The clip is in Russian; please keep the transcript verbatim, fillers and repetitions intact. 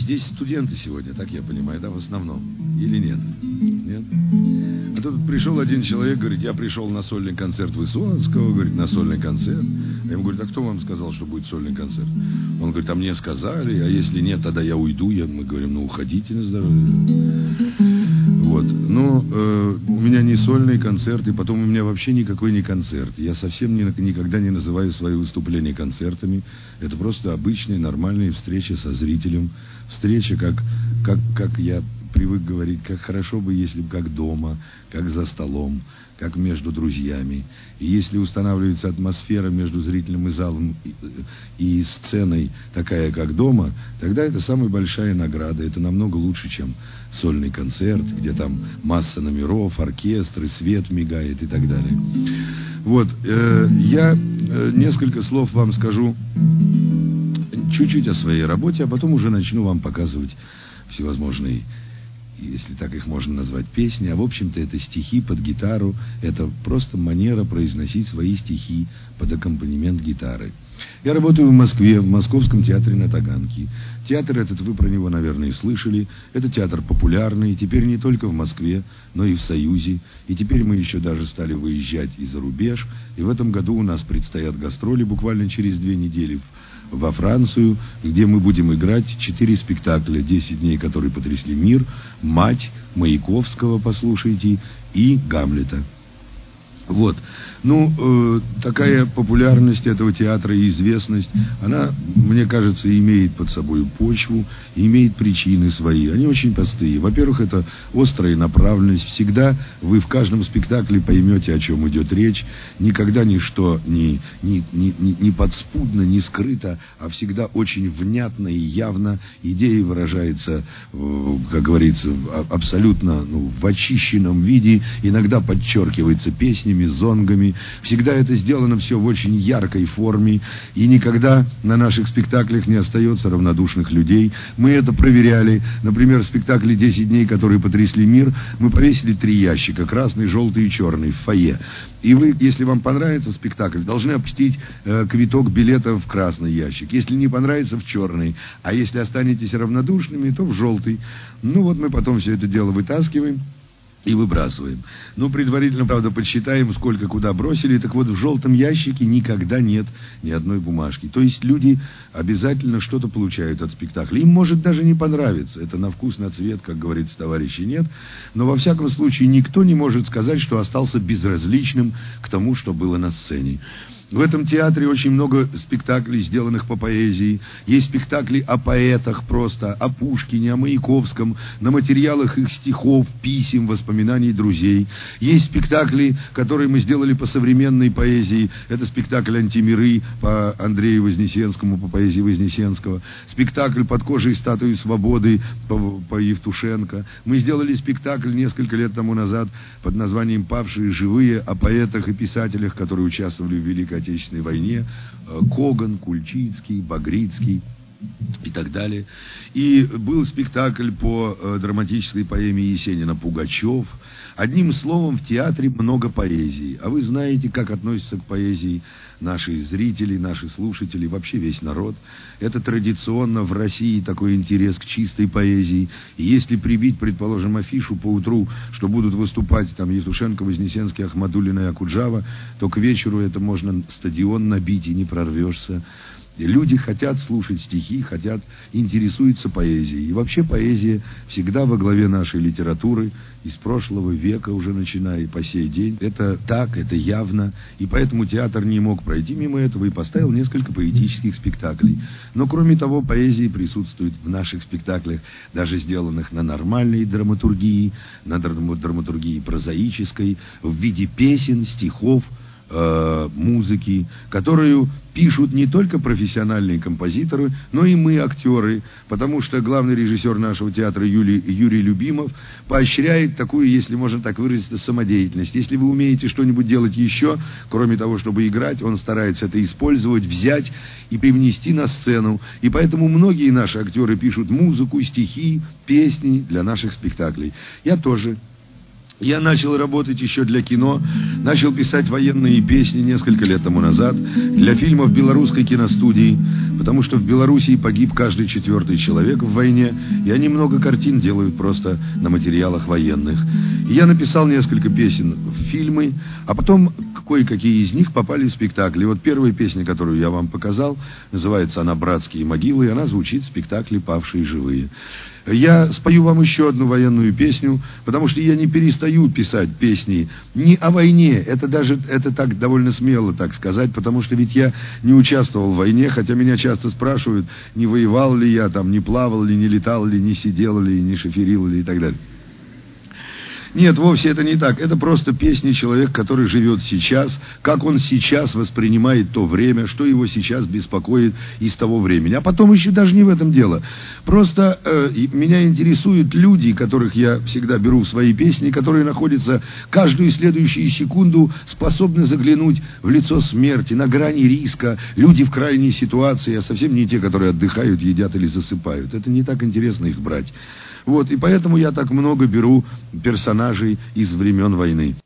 здесь студенты сегодня, так я понимаю, да, в основном? Или нет? Нет? А тут пришел один человек, говорит, я пришел на сольный концерт Высоцкого, говорит, на сольный концерт. А ему говорят, а кто вам сказал, что будет сольный концерт? Он говорит, а мне сказали, а если нет, тогда я уйду. Я, мы говорим, ну уходите на здоровье. Вот. Но э, у меня не сольный концерт, и потом у меня вообще никакой не концерт. Я совсем не, никогда не называю свои выступления концертами. Это просто обычные, нормальные встречи со зрителем. Встреча, как, как, как я привык говорить, как хорошо бы, если бы как дома, как за столом, как между друзьями. И если устанавливается атмосфера между зрителем и залом и, и сценой такая, как дома, тогда это самая большая награда. Это намного лучше, чем сольный концерт, где там масса номеров, оркестры, свет мигает и так далее. Вот, э, я э, несколько слов вам скажу чуть-чуть о своей работе, а потом уже начну вам показывать всевозможные, если так их можно назвать, песни. А в общем-то это стихи под гитару. Это просто манера произносить свои стихи под аккомпанемент гитары. Я работаю в Москве, в Московском театре на Таганке. Театр этот, вы про него, наверное, слышали. Это театр популярный. Теперь не только в Москве, но и в Союзе. И теперь мы еще даже стали выезжать и за рубеж. И в этом году у нас предстоят гастроли буквально через две недели во Францию, где мы будем играть четыре спектакля. «Десять дней, которые потрясли мир», «Мать», Маяковского, послушайте, и «Гамлета». Вот. Ну, э, такая популярность этого театра и известность, она, мне кажется, имеет под собой почву, имеет причины свои. Они очень простые. Во-первых, это острая направленность. Всегда вы в каждом спектакле поймете, о чем идет речь. Никогда ничто не, не, не, не подспудно, не скрыто, а всегда очень внятно и явно. Идея выражается, как говорится, абсолютно, ну, в очищенном виде. Иногда подчеркивается песнями, зонгами. Всегда это сделано все в очень яркой форме, и никогда на наших спектаклях не остается равнодушных людей. Мы это проверяли. Например, в спектакле «Десять дней, которые потрясли мир» мы повесили три ящика, красный, желтый и черный, в фойе. И вы, если вам понравится спектакль, должны опустить э, квиток билета в красный ящик. Если не понравится, в черный. А если останетесь равнодушными, то в желтый. Ну вот мы потом все это дело вытаскиваем и выбрасываем. Ну, предварительно, правда, подсчитаем, сколько куда бросили. Так вот, в желтом ящике никогда нет ни одной бумажки. То есть люди обязательно что-то получают от спектакля. Им может даже не понравиться. Это на вкус, на цвет, как говорится, товарищи, нет. Но, во всяком случае, никто не может сказать, что остался безразличным к тому, что было на сцене. В этом театре очень много спектаклей, сделанных по поэзии. Есть спектакли о поэтах просто, о Пушкине, о Маяковском, на материалах их стихов, писем, воспоминаний друзей. Есть спектакли, которые мы сделали по современной поэзии. Это спектакль «Антимиры» по Андрею Вознесенскому, по поэзии Вознесенского. Спектакль «Под кожей статуи свободы» по, по Евтушенко. Мы сделали спектакль несколько лет тому назад под названием «Павшие живые», о поэтах и писателях, которые участвовали в Великой Отечественной войне. Коган, Кульчицкий, Багрицкий и так далее. И был спектакль по э, драматической поэме Есенина «Пугачев». Одним словом, в театре много поэзии. А вы знаете, как относятся к поэзии наши зрители, наши слушатели, вообще весь народ. Это традиционно в России такой интерес к чистой поэзии. И если прибить, предположим, афишу по утру, что будут выступать там Евтушенко, Вознесенский, Ахмадуллина и Акуджава, то к вечеру это можно стадион набить и не прорвешься. Люди хотят слушать стихи, хотят, интересуются поэзией. И вообще поэзия всегда во главе нашей литературы, из прошлого века уже начиная и по сей день. Это так, это явно. И поэтому театр не мог пройти мимо этого и поставил несколько поэтических спектаклей. Но кроме того, поэзия присутствует в наших спектаклях, даже сделанных на нормальной драматургии, на драматургии прозаической, в виде песен, стихов, музыки, которую пишут не только профессиональные композиторы, но и мы, актеры, потому что главный режиссер нашего театра Юрий, Юрий Любимов поощряет такую, если можно так выразиться, самодеятельность. Если вы умеете что-нибудь делать еще, кроме того, чтобы играть, он старается это использовать, взять и привнести на сцену. И поэтому многие наши актеры пишут музыку, стихи, песни для наших спектаклей. Я тоже. Я начал работать еще для кино, начал писать военные песни несколько лет тому назад для фильмов белорусской киностудии, потому что в Белоруссии погиб каждый четвертый человек в войне, и они много картин делают просто на материалах военных. И я написал несколько песен в фильмы, а потом кое-какие из них попали в спектакли. Вот первая песня, которую я вам показал, называется она «Братские могилы», и она звучит в спектакле «Павшие живые». Я спою вам еще одну военную песню, потому что я не перестаю писать песни не о войне, это даже, это так довольно смело так сказать, потому что ведь я не участвовал в войне, хотя меня часто спрашивают, не воевал ли я там, не плавал ли, не летал ли, не сидел ли, не шоферил ли и так далее. Нет, вовсе это не так. Это просто песни человека, который живет сейчас, как он сейчас воспринимает то время, что его сейчас беспокоит из того времени. А потом еще даже не в этом дело. Просто э, меня интересуют люди, которых я всегда беру в свои песни, которые находятся каждую следующую секунду, способны заглянуть в лицо смерти, на грани риска. Люди в крайней ситуации, а совсем не те, которые отдыхают, едят или засыпают. Это не так интересно их брать. Вот, и поэтому я так много беру персонажей из времен войны.